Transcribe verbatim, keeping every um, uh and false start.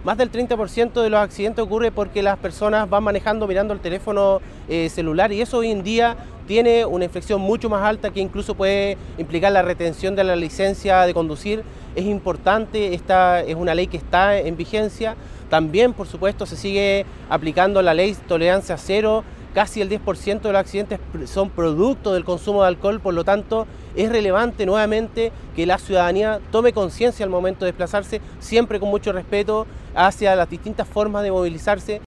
Más del treinta por ciento de los accidentes ocurre porque las personas van manejando mirando el teléfono eh, celular, y eso hoy en día tiene una inflexión mucho más alta que incluso puede implicar la retención de la licencia de conducir. Es importante, esta es una ley que está en vigencia. También, por supuesto, se sigue aplicando la ley tolerancia cero. Casi el diez por ciento de los accidentes son producto del consumo de alcohol, por lo tanto es relevante nuevamente que la ciudadanía tome conciencia al momento de desplazarse, siempre con mucho respeto hacia las distintas formas de movilizarse.